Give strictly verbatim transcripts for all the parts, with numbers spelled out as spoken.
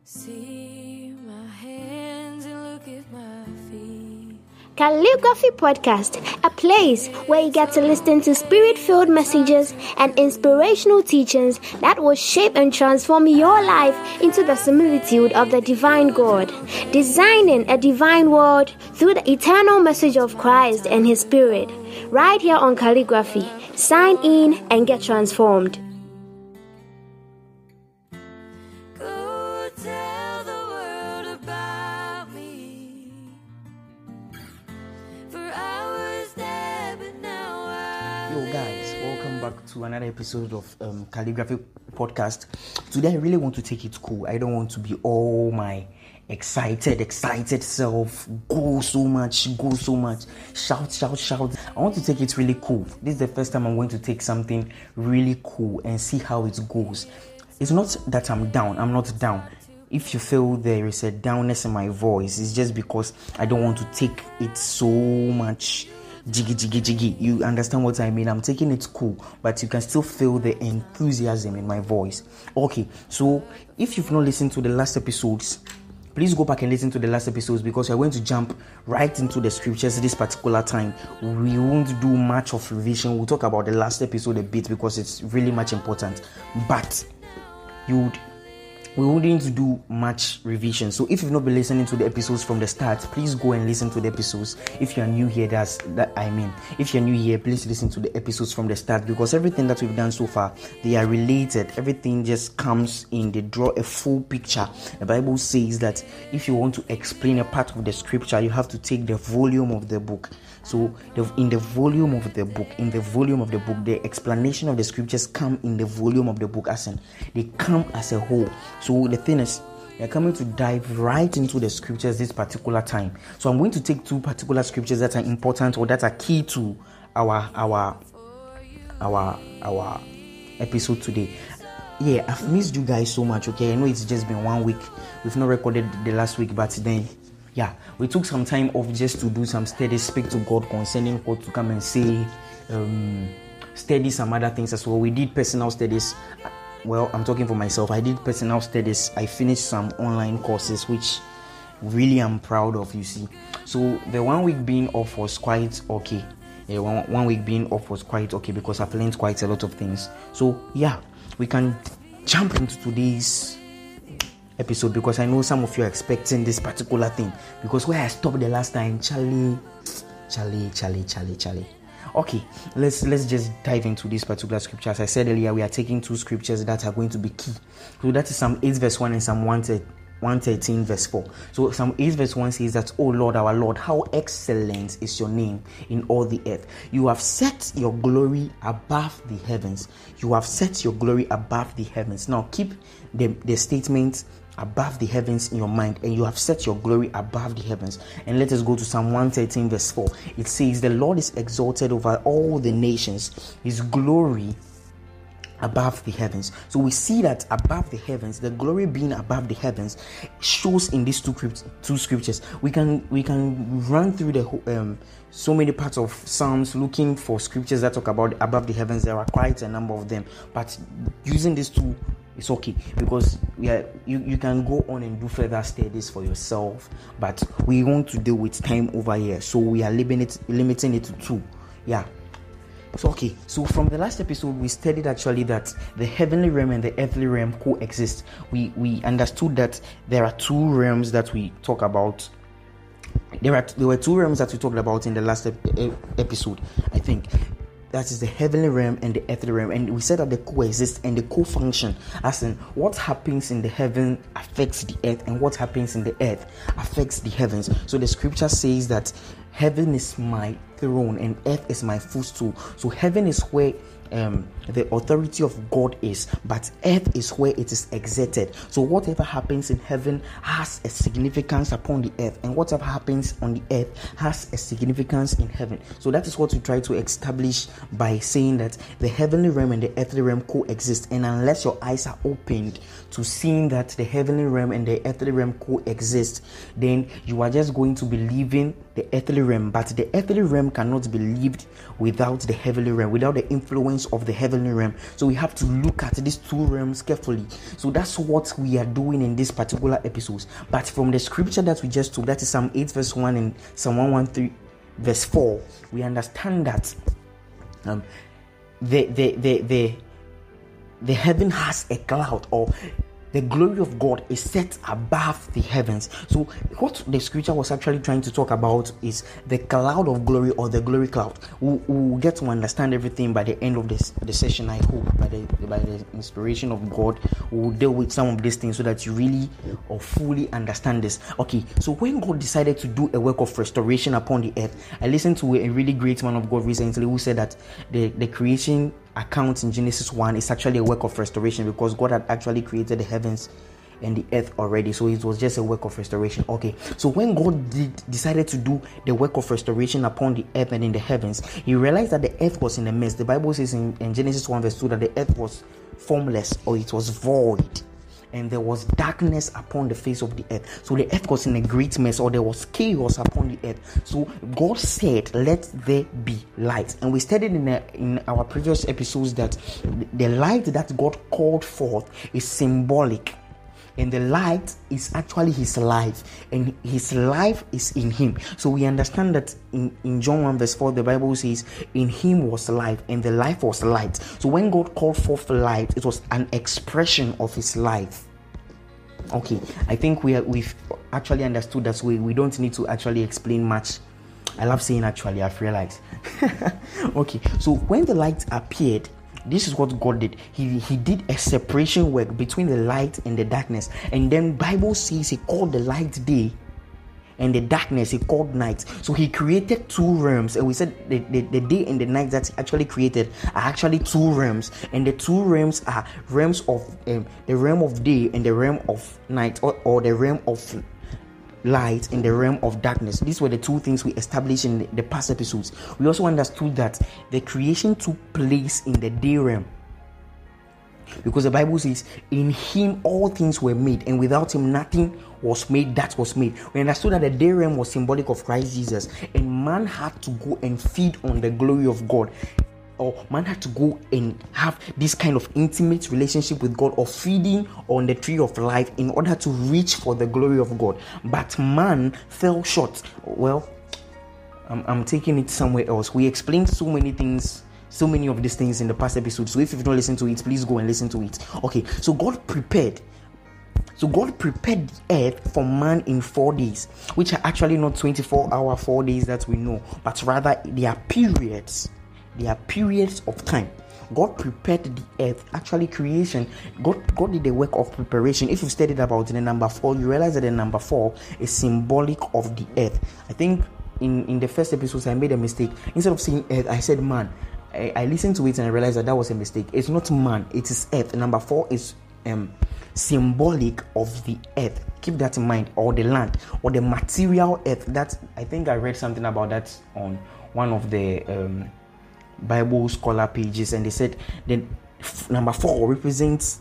See my hands and look at my feet. Calligraphy Podcast, a place where you get to listen to spirit-filled messages and inspirational teachings that will shape and transform your life into the similitude of the divine God, designing a divine world through the eternal message of Christ and His Spirit. Right here on Calligraphy. Sign in and get transformed. Go tell the world about me. For I was there, but now I Yo guys, welcome back to another episode of um, Calligraphy Podcast. Today I really want to take it cool. I don't want to be all my excited, excited self. Go so much, go so much. Shout, shout, shout. I want to take it really cool. This is the first time I'm going to take something really cool and see how it goes. It's not that I'm down. I'm not down. If you feel there is a downness in my voice, it's just because I don't want to take it so much jiggy, jiggy, jiggy. You understand what I mean? I'm taking it cool, but you can still feel the enthusiasm in my voice. Okay, so if you've not listened to the last episodes, please go back and listen to the last episodes because we're going to jump right into the scriptures this particular time. We won't do much of revision. We'll talk about the last episode a bit because it's really much important. But you would we wouldn't do much revision. So if you've not been listening to the episodes from the start, please go and listen to the episodes. If you are new here, that's that I mean. If you're new here, please listen to the episodes from the start because everything that we've done so far, they are related. Everything just comes in. They draw a full picture. The Bible says that if you want to explain a part of the scripture, you have to take the volume of the book. So the, in the volume of the book, in the volume of the book, the explanation of the scriptures come in the volume of the book, as in they come as a whole. So the thing is, we are coming to dive right into the scriptures this particular time. So I'm going to take two particular scriptures that are important or that are key to our our our our episode today. Yeah, I've missed you guys so much. Okay, I know it's just been one week. We've not recorded the last week, but then yeah, we took some time off just to do some studies, speak to God concerning what to come and say, um, study some other things as well. We did personal studies. Well, I'm talking for myself. I did personal studies. I finished some online courses, which really I'm proud of, you see. So the one week being off was quite okay. Yeah, one, one week being off was quite okay because I've learned quite a lot of things. So yeah, we can jump into today's episode because I know some of you are expecting this particular thing because where I stopped the last time, Charlie, Charlie, Charlie, Charlie, Charlie. Okay, let's let's just dive into this particular scripture. As I said earlier, we are taking two scriptures that are going to be key. So that is Psalm eight verse one and Psalm one thirteen verse four. So Psalm eight verse one says that, "Oh Lord, our Lord, how excellent is your name in all the earth. You have set your glory above the heavens. You have set your glory above the heavens." Now keep the, the statement above the heavens in your mind, and you have set your glory above the heavens. And let us go to Psalm one thirteen verse four. It says, "The Lord is exalted over all the nations, His glory above the heavens." So we see that above the heavens, the glory being above the heavens, shows in these two two scriptures. We can we can run through the whole, um so many parts of Psalms looking for scriptures that talk about above the heavens. There are quite a number of them, but using these two, it's okay because we are, you, you can go on and do further studies for yourself, but we want to deal with time over here, so we are limiting it, limiting it to two. Yeah. So okay, so from the last episode we studied actually that the heavenly realm and the earthly realm coexist. We we understood that there are two realms that we talk about. There are there were two realms that we talked about in the last ep- episode, I think. That is the heavenly realm and the earthly realm, and we said that they coexist and they co-function, as in what happens in the heaven affects the earth, and what happens in the earth affects the heavens. So the scripture says that heaven is my throne and earth is my footstool. So heaven is where um, the authority of God is, but earth is where it is exerted. So whatever happens in heaven has a significance upon the earth, and whatever happens on the earth has a significance in heaven. So that is what we try to establish by saying that the heavenly realm and the earthly realm coexist, and unless your eyes are opened to seeing that the heavenly realm and the earthly realm coexist, then you are just going to be leaving the earthly realm. But the earthly realm realm cannot be lived without the heavenly realm, without the influence of the heavenly realm. So we have to look at these two realms carefully. So that's what we are doing in this particular episode. But from the scripture that we just took, that is Psalm eight verse one and Psalm one thirteen verse four, we understand that um the the the the the heaven has a cloud, or the glory of God is set above the heavens. So what the scripture was actually trying to talk about is the cloud of glory, or the glory cloud. We'll, we'll get to understand everything by the end of this the session, I hope. By the by the inspiration of God, we'll deal with some of these things so that you really or fully understand this. Okay, so when God decided to do a work of restoration upon the earth, I listened to a really great man of God recently who said that the, the creation account in Genesis one is actually a work of restoration, because God had actually created the heavens and the earth already, so it was just a work of restoration. Okay, so when God did decided to do the work of restoration upon the earth and in the heavens, he realized that the earth was in a mess. The Bible says in, in Genesis one verse two that the earth was formless, or it was void, and there was darkness upon the face of the earth. So the earth was in a great mess, or there was chaos upon the earth. So God said, let there be light. And we studied in, a, in our previous episodes that the light that God called forth is symbolic, and the light is actually his life, and his life is in him. So we understand that in, in John one verse four, the Bible says, in him was life, and the life was light. So when God called forth light, it was an expression of his life. Okay, I think we are, we've actually understood that we, we don't need to actually explain much. I love saying actually, I've realized. Okay, so when the light appeared, this is what God did. He he did a separation work between the light and the darkness. And then Bible says he called the light day, and the darkness he called night. So he created two realms, and we said the, the, the day and the night that he actually created are actually two realms, and the two realms are realms of um, the realm of day and the realm of night, or, or the realm of light in the realm of darkness. These were the two things we established in the, the past episodes. We also understood that the creation took place in the day realm, because the Bible says in him all things were made, and without him nothing was made that was made. We understood that the day realm was symbolic of Christ Jesus, and man had to go and feed on the glory of God, or man had to go and have this kind of intimate relationship with God, or feeding on the tree of life in order to reach for the glory of God. But man fell short. Well, I'm, I'm taking it somewhere else. We explained so many things, so many of these things in the past episode. So if you've not listened to it, please go and listen to it. Okay, so God prepared. So God prepared the earth for man in four days, which are actually not twenty-four hour, four days that we know, but rather they are periods. They are periods of time. God prepared the earth. Actually, creation, God, God did the work of preparation. If you've studied about the number four, you realize that the number four is symbolic of the earth. I think in, in the first episodes, I made a mistake. Instead of saying earth, I said man. I, I listened to it and I realized that that was a mistake. It's not man, it is earth. Number four is um symbolic of the earth. Keep that in mind, or the land, or the material earth. That I think I read something about that on one of the um Bible scholar pages, and they said that f- number four represents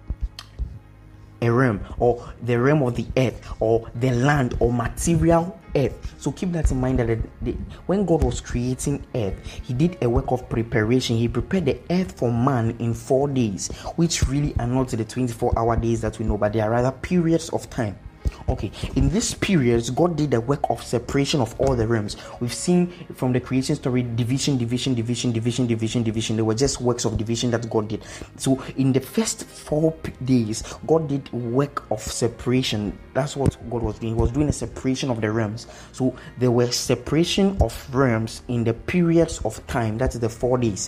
a realm, or the realm of the earth, or the land, or material earth. So keep that in mind, that the, the, when God was creating earth, he did a work of preparation. He prepared the earth for man in four days, which really are not the twenty-four hour days that we know, but they are rather periods of time. Okay, in these periods, God did the work of separation of all the realms. We've seen from the creation story, division, division, division, division, division, division. They were just works of division that God did. So in the first four p- days, God did work of separation. That's what God was doing. He was doing a separation of the realms. So there were separation of realms in the periods of time. That is the four days.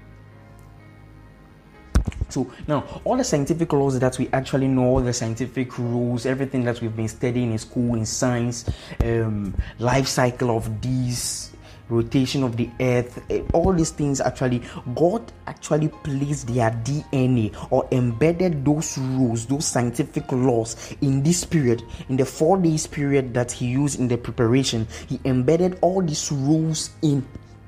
So now, all the scientific laws that we actually know, all the scientific rules, everything that we've been studying in school, in science, um, life cycle of these, rotation of the earth, all these things, actually, God actually placed their D N A, or embedded those rules, those scientific laws in this period, in the four days period that he used in the preparation. He embedded all these rules in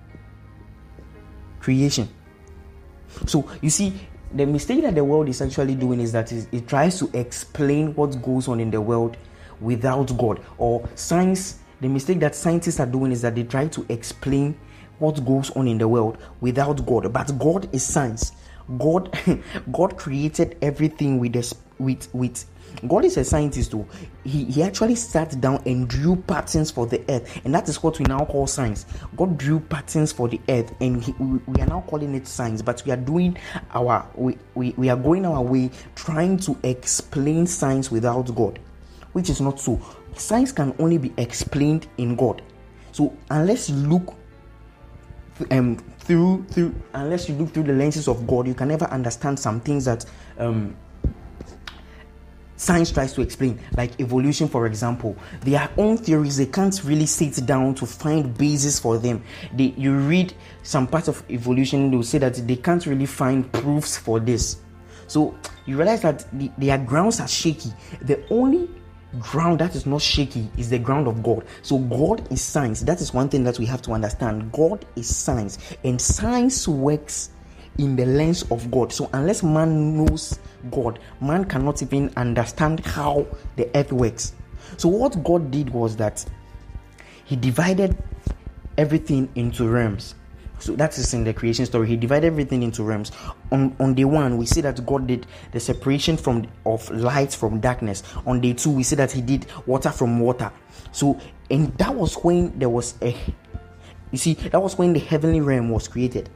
creation. So you see, the mistake that the world is actually doing is that it tries to explain what goes on in the world without God, or science the mistake that scientists are doing is that they try to explain what goes on in the world without God. But God is science. God, God created everything with this, with with. God is a scientist too. He he actually sat down and drew patterns for the earth, and that is what we now call science. God drew patterns for the earth, and he, we, we are now calling it science. But we are doing our we, we we are going our way trying to explain science without God, which is not so. Science can only be explained in God. So unless you look um through through unless you look through the lenses of God, you can never understand some things that um science tries to explain, like evolution, for example. Their own theories, they can't really sit down to find basis for them. They, you read some parts of evolution, they'll say that they can't really find proofs for this. So you realize that the, their grounds are shaky. The only ground that is not shaky is the ground of God. So God is science. That is one thing that we have to understand. God is science, and science works in the lens of God. So unless man knows God, man cannot even understand how the earth works. So what God did was that he divided everything into realms. So that is in the creation story. He divided everything into realms. On on day one, we see that God did the separation from of light from darkness. On day two, we see that he did water from water. So, and that was when there was a, you see, that was when the heavenly realm was created.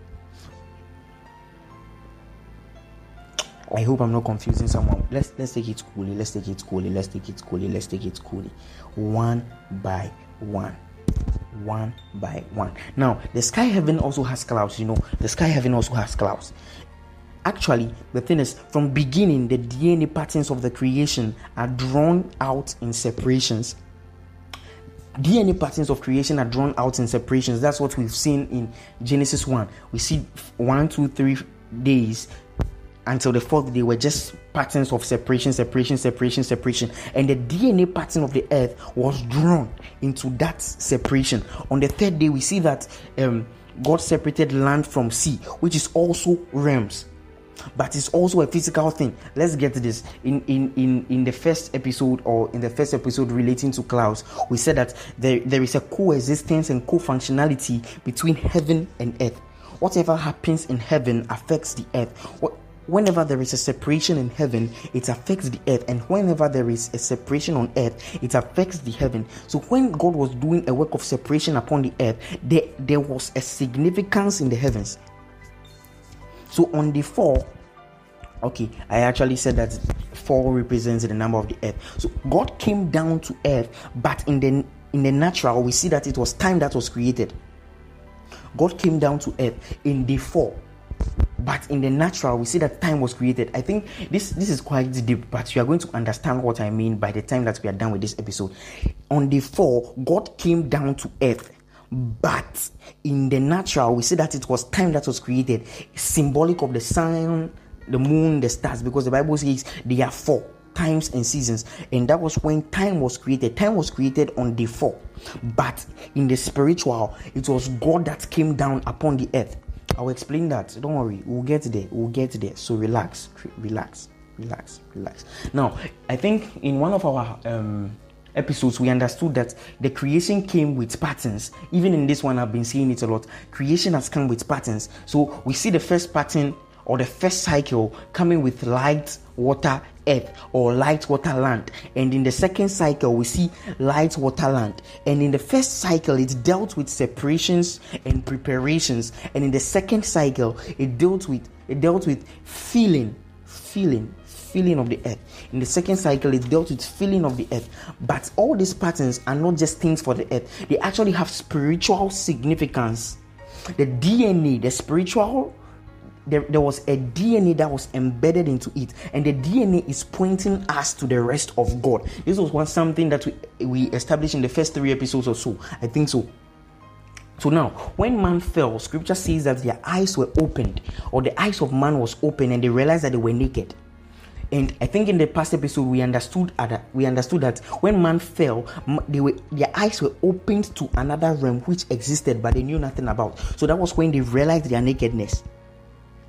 I hope I'm not confusing someone. Let's let's take it coolly. Let's take it coolly. Let's take it coolly. Let's take it coolly. One by one. One by one. Now, the sky heaven also has clouds. You know, the sky heaven also has clouds. Actually, the thing is, from beginning, the D N A patterns of the creation are drawn out in separations. D N A patterns of creation are drawn out in separations. That's what we've seen in Genesis one. We see one, two, three days until the fourth day were just patterns of separation, separation, separation, separation. And the D N A pattern of the earth was drawn into that separation. On the third day, we see that um, God separated land from sea, which is also realms. But it's also a physical thing. Let's get to this. In, in, in, in the first episode, or in the first episode relating to clouds, we said that there, there is a coexistence and co-functionality between heaven and earth. Whatever happens in heaven affects the earth. What Whenever there is a separation in heaven, it affects the earth, and whenever there is a separation on earth, it affects the heaven. So when God was doing a work of separation upon the earth, there, there was a significance in the heavens. So on the four, okay, I actually said that four represents the number of the earth. So God came down to earth, but in the in the natural, we see that it was time that was created. God came down to earth in the four. But in the natural, we see that time was created. I think this, this is quite deep, but you are going to understand what I mean by the time that we are done with this episode. On the four, God came down to earth. But in the natural, we see that it was time that was created, symbolic of the sun, the moon, the stars, because the Bible says there are four times and seasons, and that was when time was created. Time was created on day four. But in the spiritual, it was God that came down upon the earth. I'll explain that. Don't worry. We'll get there. We'll get there. So relax, relax, relax, relax. Now, I think in one of our um, episodes, we understood that the creation came with patterns. Even in this one, I've been seeing it a lot. Creation has come with patterns. So we see the first pattern, or the first cycle, coming with light, water, earth, or light, water, land. And in the second cycle, we see light, water, land. And in the first cycle, it dealt with separations and preparations. And in the second cycle, it dealt with it dealt with feeling, feeling, feeling of the earth. In the second cycle, it dealt with feeling of the earth. But all these patterns are not just things for the earth. They actually have spiritual significance. The D N A, the spiritual There, there was a D N A that was embedded into it, and the D N A is pointing us to the rest of God. This was one something that we, we established in the first three episodes or so. I think so. So now, when man fell, scripture says that their eyes were opened, or the eyes of man was open, and they realized that they were naked. And I think in the past episode we understood that we understood that when man fell, they were their eyes were opened to another realm which existed, but they knew nothing about. So that was when they realized their nakedness.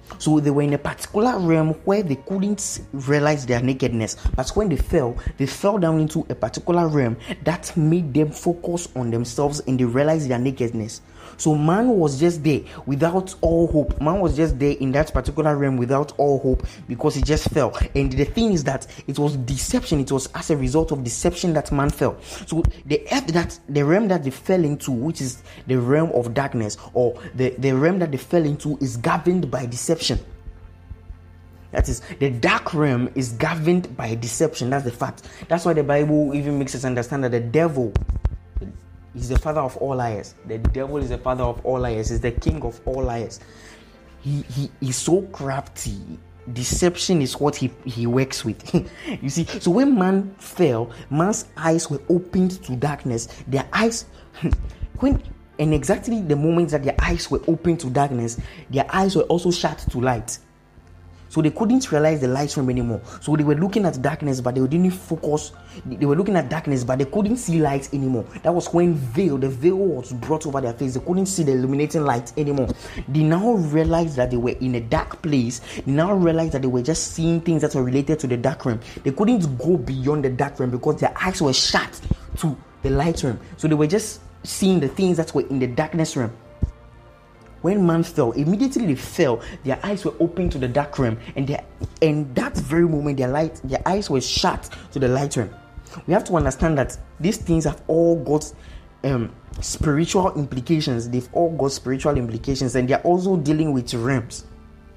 So they were in a particular realm where they couldn't realize their nakedness. But when they fell, they fell down into a particular realm that made them focus on themselves and they realized their nakedness. So man was just there without all hope. Man was just there in that particular realm without all hope because he just fell. And the thing is that it was deception. It was as a result of deception that man fell. So the earth that the realm that they fell into, which is the realm of darkness, or the, the realm that they fell into, is governed by deception. That is, the dark realm is governed by deception. That's the fact. That's why the Bible even makes us understand that the devil is the father of all liars. The devil is the father of all liars. He's the king of all liars. He he is so crafty. Deception is what he, he works with. You see, so when man fell, man's eyes were opened to darkness. Their eyes, when and exactly the moment that their eyes were opened to darkness, their eyes were also shut to light. So they couldn't realize the light from anymore. So they were looking at darkness, but they didn't focus. They were looking at darkness, but they couldn't see light anymore. That was when veil, the veil was brought over their face. They couldn't see the illuminating light anymore. They now realized that they were in a dark place. They now realized that they were just seeing things that were related to the dark realm. They couldn't go beyond the dark realm because their eyes were shut to the light realm. So they were just seeing the things that were in the darkness realm. When man fell, immediately they fell, their eyes were open to the dark realm, and they, and that very moment their light, their eyes were shut to the light realm. We have to understand that these things have all got um, spiritual implications. They've all got spiritual implications, and they are also dealing with realms.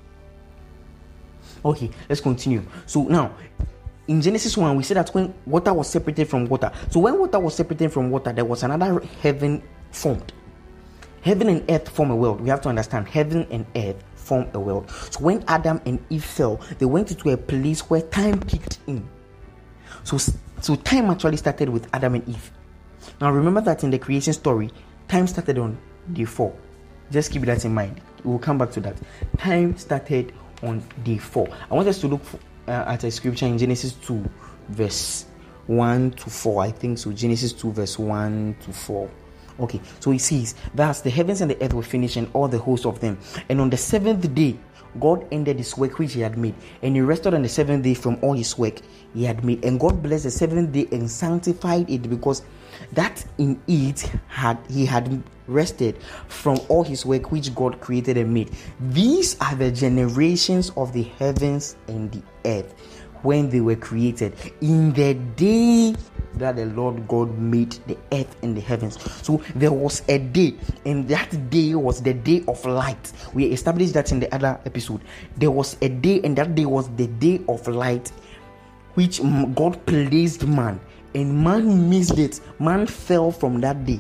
Okay, let's continue. So now, in Genesis one, we said that when water was separated from water. So when water was separated from water, there was another heaven formed. Heaven and earth form a world. We have to understand heaven and earth form a world. So when Adam and Eve fell, they went into a place where time kicked in. So, so time actually started with Adam and Eve. Now remember that in the creation story, time started on day four. Just keep that in mind. We'll come back to that. Time started on day four. I want us to look for, uh, at a scripture in Genesis two, verse one to four. I think so. Genesis two, verse one to four. Okay, so he says, thus the heavens and the earth were finished and all the host of them. And on the seventh day, God ended his work which he had made. And he rested on the seventh day from all his work he had made. And God blessed the seventh day and sanctified it, because that in it had he had rested from all his work which God created and made. These are the generations of the heavens and the earth when they were created, in the day that the Lord God made the earth and the heavens. So there was a day, and that day was the day of light. We established that in the other episode. There was a day, and that day was the day of light, which God placed man, and man missed it. Man fell from that day.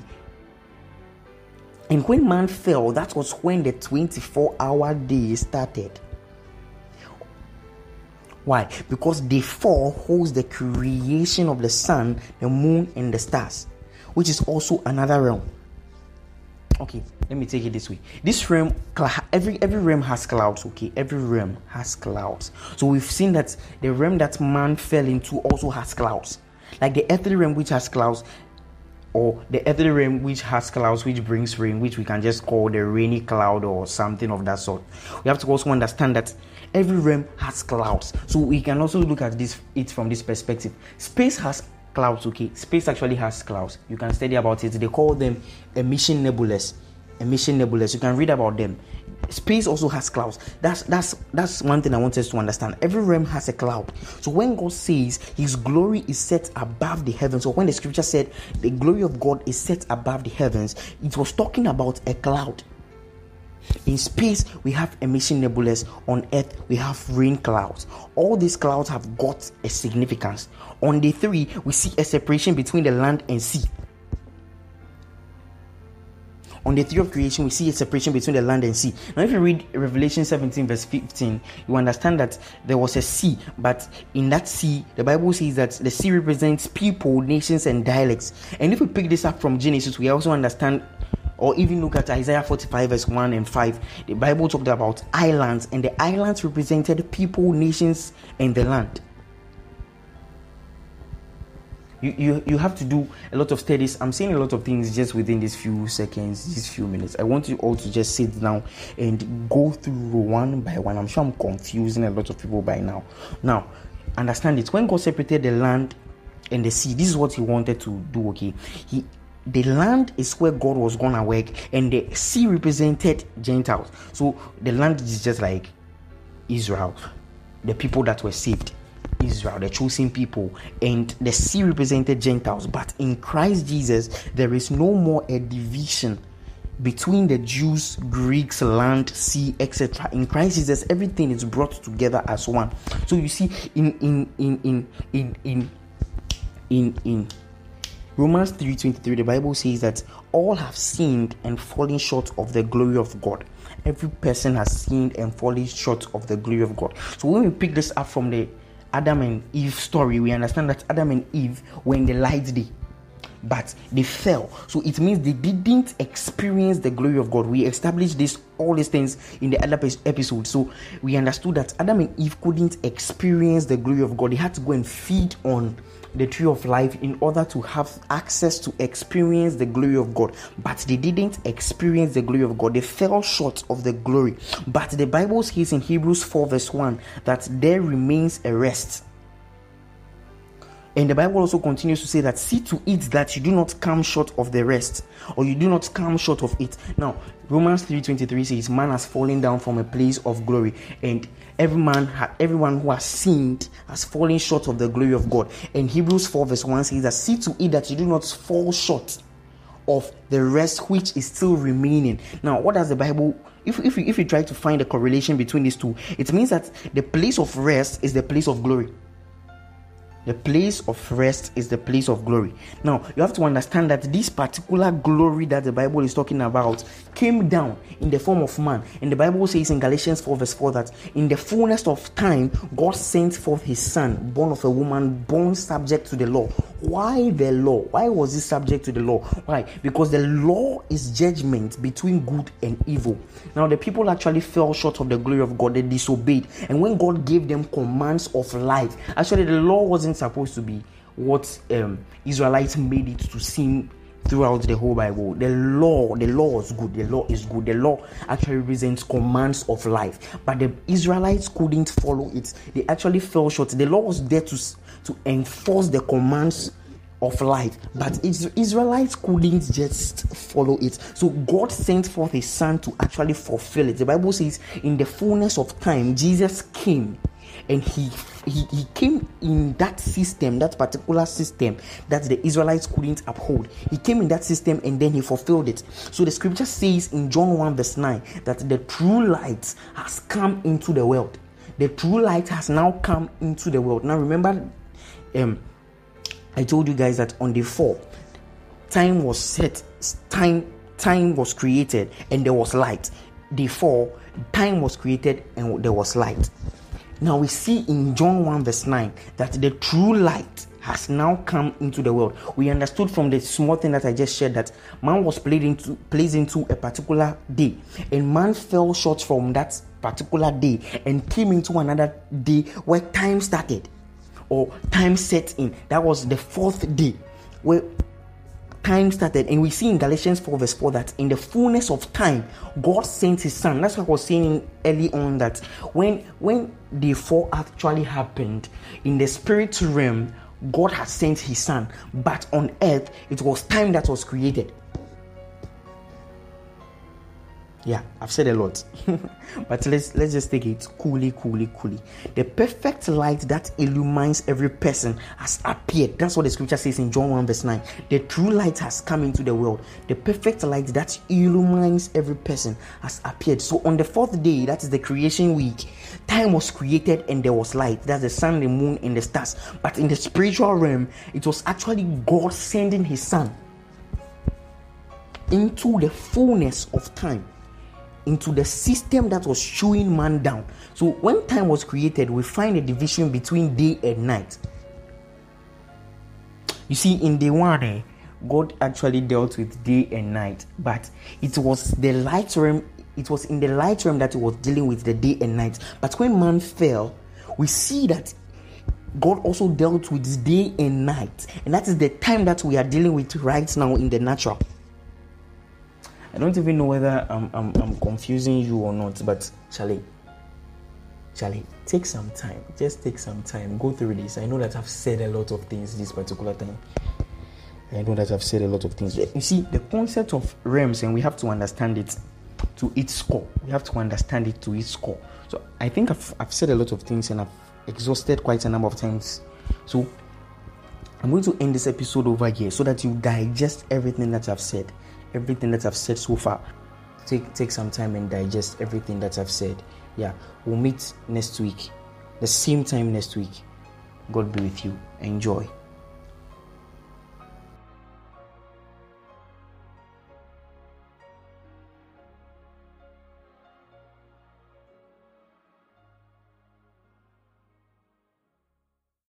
And when man fell, that was when the twenty-four hour day started. Why? Because day four holds the creation of the sun, the moon, and the stars, which is also another realm. Okay, let me take it this way. This realm, every every realm has clouds. Okay, every realm has clouds. So we've seen that the realm that man fell into also has clouds, like the earthly realm, which has clouds, or the earthly realm which has clouds, which brings rain, which we can just call the rainy cloud or something of that sort. We have to also understand that every realm has clouds. So we can also look at this it from this perspective. Space has clouds. Okay, space actually has clouds. You can study about it. They call them emission nebulas. Emission nebulas. You can read about them. Space also has clouds. That's that's that's one thing I want us to understand. Every realm has a cloud. So when God says his glory is set above the heavens, or when the scripture said the glory of God is set above the heavens, it was talking about a cloud. In space, we have emission nebulas. On earth, we have rain clouds. All these clouds have got a significance. On day three, we see a separation between the land and sea. On the theory of creation, we see a separation between the land and sea. Now, if you read Revelation seventeen, verse fifteen, you understand that there was a sea, but in that sea, the Bible says that the sea represents people, nations, and dialects. And if we pick this up from Genesis, we also understand, or even look at Isaiah forty-five, verse one and five, the Bible talked about islands, and the islands represented people, nations, and the land. You, you you have to do a lot of studies. I'm saying a lot of things just within these few seconds, these few minutes. I want you all to just sit down and go through one by one. I'm sure I'm confusing a lot of people by now. Now, understand it. When God separated the land and the sea, this is what he wanted to do, okay? He the land is where God was gonna work, and the sea represented Gentiles. So the land is just like Israel, the people that were saved. Israel, the chosen people, and the sea represented Gentiles. But in Christ Jesus, there is no more a division between the Jews, Greeks, land, sea, et cetera. In Christ Jesus, everything is brought together as one. So you see, in in in in in in in, in Romans three twenty-three, the Bible says that all have sinned and fallen short of the glory of God. Every person has sinned and fallen short of the glory of God. So when we pick this up from the Adam and Eve story, we understand that Adam and Eve were in the light day, but they fell. So it means they didn't experience the glory of God. We established this, all these things in the other episode. So we understood that Adam and Eve couldn't experience the glory of God. They had to go and feed on the tree of life in order to have access to experience the glory of God. But they didn't experience the glory of God. They fell short of the glory. But the Bible says in Hebrews four verse one that there remains a rest. And the Bible also continues to say that see to it that you do not come short of the rest, or you do not come short of it. Now, Romans three twenty-three says, man has fallen down from a place of glory, and every man, ha- everyone who has sinned has fallen short of the glory of God. And Hebrews four verse one says that see to it that you do not fall short of the rest which is still remaining. Now, what does the Bible, if if you, if you try to find a correlation between these two, it means that the place of rest is the place of glory. The place of rest is the place of glory. Now, you have to understand that this particular glory that the Bible is talking about came down in the form of man. And the Bible says in Galatians four verse four that in the fullness of time, God sent forth his son, born of a woman, born subject to the law. Why the law? Why was he subject to the law? Why? Because the law is judgment between good and evil. Now, the people actually fell short of the glory of God. They disobeyed. And when God gave them commands of life, actually the law wasn't supposed to be what um, Israelites made it to seem throughout the whole Bible. The law, the law is good. The law is good. The law actually represents commands of life. But the Israelites couldn't follow it. They actually fell short. The law was there to, to enforce the commands of life, but Israelites couldn't just follow it. So God sent forth his son to actually fulfill it. The Bible says in the fullness of time, Jesus came. And he, he he came in that system, that particular system that the Israelites couldn't uphold. He came in that system and then he fulfilled it. So the scripture says in John one verse nine that the true light has come into the world. The true light has now come into the world. Now remember, um, I told you guys that on day four, time was set, time time was created and there was light. Day four, time was created and there was light. Now we see in John one verse nine that the true light has now come into the world. We understood from the small thing that I just shared that man was placed into, placed into a particular day, and man fell short from that particular day and came into another day where time started or time set in. That was the fourth day where time started. And we see in Galatians four verse four that in the fullness of time, God sent his son. That's what I was saying early on, that when when the fall actually happened in the spirit realm, God has sent his son, but on earth it was time that was created. Yeah, I've said a lot, but let's let's just take it coolly, coolly, coolly. The perfect light that illumines every person has appeared. That's what the scripture says in John one verse nine. The true light has come into the world. The perfect light that illumines every person has appeared. So on the fourth day, that is the creation week, time was created and there was light. That's the sun, the moon, and the stars. But in the spiritual realm, it was actually God sending his son into the fullness of time, into the system that was showing man down. So when time was created, we find a division between day and night. You see, in day one, eh, God actually dealt with day and night, but it was the light realm, it was in the light realm that he was dealing with the day and night. But when man fell, we see that God also dealt with day and night, and that is the time that we are dealing with right now in the natural. I don't even know whether I'm, I'm, I'm confusing you or not, but Charlie, Charlie, take some time. Just take some time. Go through this. I know that I've said a lot of things this particular time. I know that I've said a lot of things. You see, the concept of realms, and we have to understand it to its core. We have to understand it to its core. So I think I've, I've said a lot of things, and I've exhausted quite a number of times. So I'm going to end this episode over here so that you digest everything that I've said. Everything that I've said so far. Take take some time and digest everything that I've said. Yeah, we'll meet next week, the same time next week. God be with you. Enjoy.